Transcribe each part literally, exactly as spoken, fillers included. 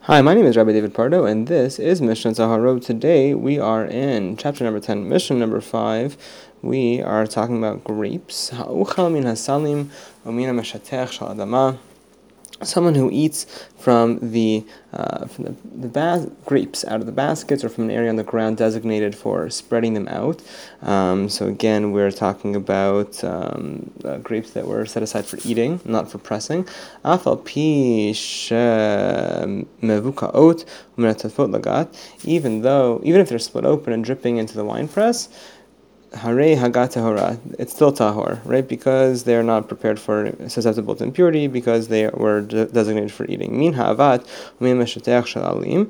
Hi, my name is Rabbi David Pardo, and this is Mishnah Zaharot. Today we are in chapter number ten, Mishnah number five. We are talking about grapes. Ha'uchal min hasalim u'min ha'meshatech shel adama. Someone who eats from the uh, from the, the bas- grapes out of the baskets or from an area on the ground designated for spreading them out. Um, so again, we're talking about um, uh, grapes that were set aside for eating, not for pressing. Afal pi mevukaot u'menatafot lagat. Even though, even if they're split open and dripping into the wine press, Hare Hagat Tahora, it's still Tahor, right? Because they're not prepared for, susceptible to impurity, because they were de- designated for eating. Min Ha'avat, Min Meshateach Shalalim.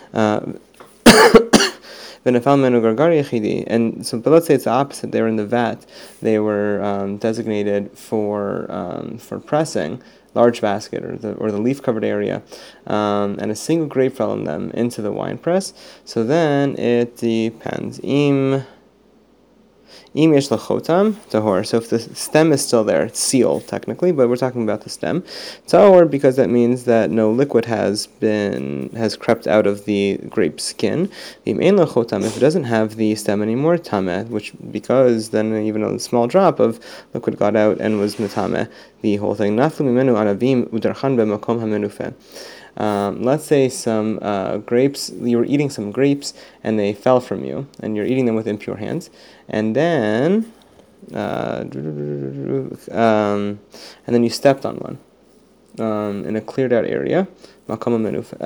And so, but let's say it's the opposite. They were in the vat. They were um, designated for um, for pressing, large basket or the or the leaf covered area, um, and a single grape fell in them into the wine press. So then it depends. Im Im yesh lachotam tahor. So if the stem is still there, it's sealed technically, but we're talking about the stem. Tahor because that means that no liquid has been has crept out of the grape skin. Im ein lachotam, if it doesn't have the stem anymore, tameh, which because then even a small drop of liquid got out and was metameh, the whole thing. Naflu mimenu anavim udarchan b'makom hamenufeh. Um, let's say some uh, grapes, you were eating some grapes and they fell from you, and you're eating them with impure hands, and then uh, um, and then you stepped on one um, in a cleared out area, makom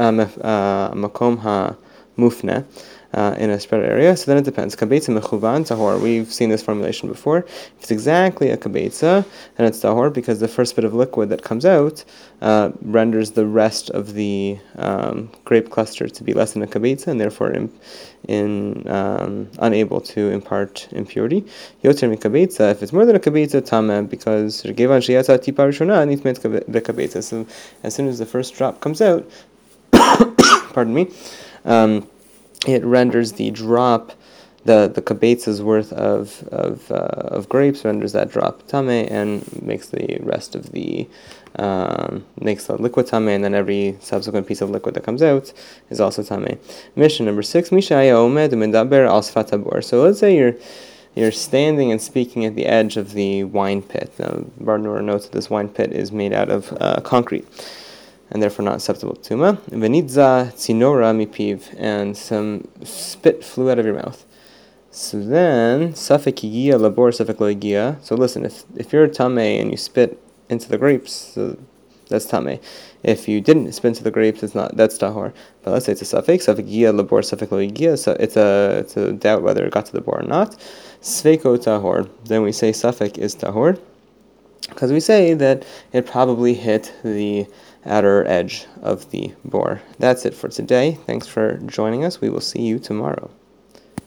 ha-mufne, Uh, in a spread area, so then it depends. Kabetza mechuvan tahor. We've seen this formulation before. If it's exactly a kabetza, then it's tahor because the first bit of liquid that comes out uh, renders the rest of the um, grape cluster to be less than a kabetza, and therefore in, in um, unable to impart impurity. Yoter mikabetza. If it's more than a kabetza, tameh, because gevan sheyatza tipa rishona nitmet bekabetza. So as soon as the first drop comes out, pardon me. Um, It renders the drop, the the kabetza's worth of of uh, of grapes renders that drop tame and makes the rest of the um, makes the liquid tame, and then every subsequent piece of liquid that comes out is also tame. Mission number six: Mishaya omed u'medaber al sfat habor. So let's say you're you're standing and speaking at the edge of the wine pit. Now, Barnor notes that this wine pit is made out of uh, concrete, and therefore not susceptible to tuma. Venidza tzinora mipiv, and some spit flew out of your mouth. So then, safek yigia labor safek lo yigia. So listen, if if you're tameh and you spit into the grapes, so that's tameh. If you didn't spit into the grapes, it's not. That's tahor. But let's say it's a safek safek yigia labor safek lo yigia. So it's a it's a doubt whether it got to the bor or not. Sveiko tahor. Then we say safek is tahor, because we say that it probably hit the outer edge of the bore. That's it for today. Thanks for joining us. We will see you tomorrow.